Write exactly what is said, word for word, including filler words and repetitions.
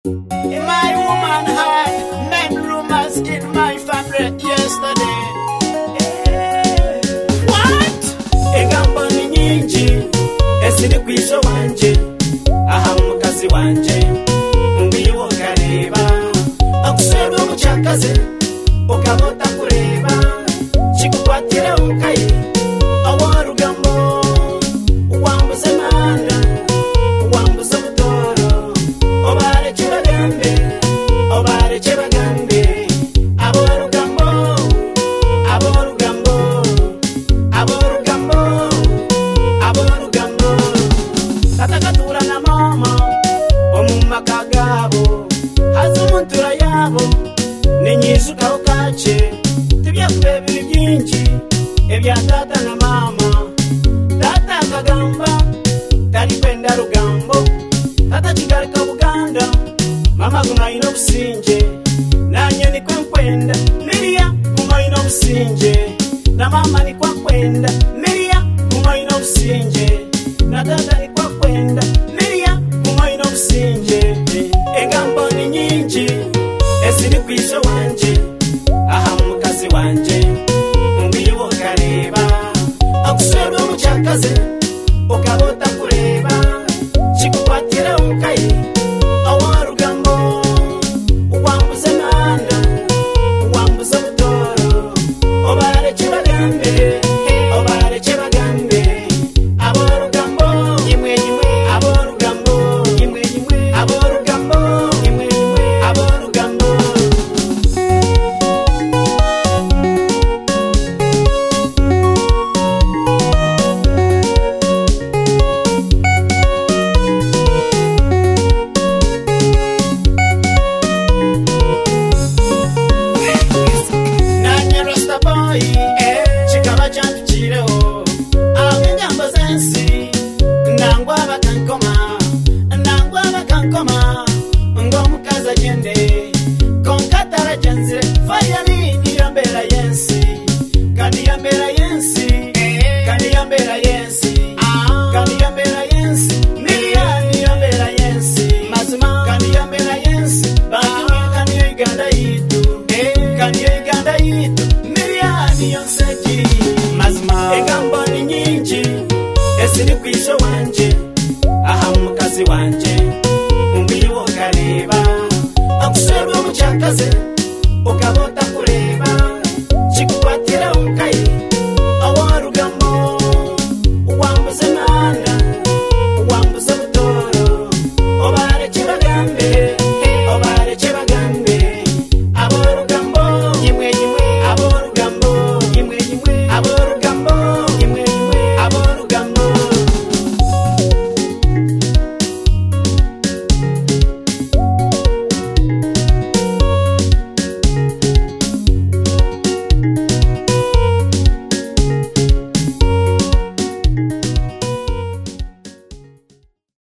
My woman had men rumors in my family yesterday. What? Egambo ni nyingi esiri kwisho wanje aha mukazi wanje mbiwo kareba akusero muchakaze ukabota kureba chikukwatira ukayi awarugambo wambuze manda wambuze mutoro obare chibagambe obare chibagambe aborugambo aborugambo aborugambo aborugambo tatakatura na mama omumaka gabo hazumuntura yabo ninyisuka ukache tibyakubebiri byinji ebya tata na mama tata kagamba talipenda rugambo tata chigarika Buganda mama kumaino businje nanye ni kwenkwenda Miria kumaino businje na mama ni kwenkwenda Miria kumaino businje na tata ni kwenkwenda Miria kumaino businje egambo ni nyinji esiri kwisho wanje aha mukazi wanje mbiwo kareba akusero muchakaze ukabota kureba chikukwatira ukayi awarugambo wambuze manda wambuze mutoro obare chibagambe obare chibagambe aborugambo yimwe yimwe aborugambo yimwe yimwe aborugambo yimwe yimwe aborugambo nanye rasta boy chikaba chantu chireo abengambo zensi nangwa bakankoma nangwa bakankoma ngomukaza jende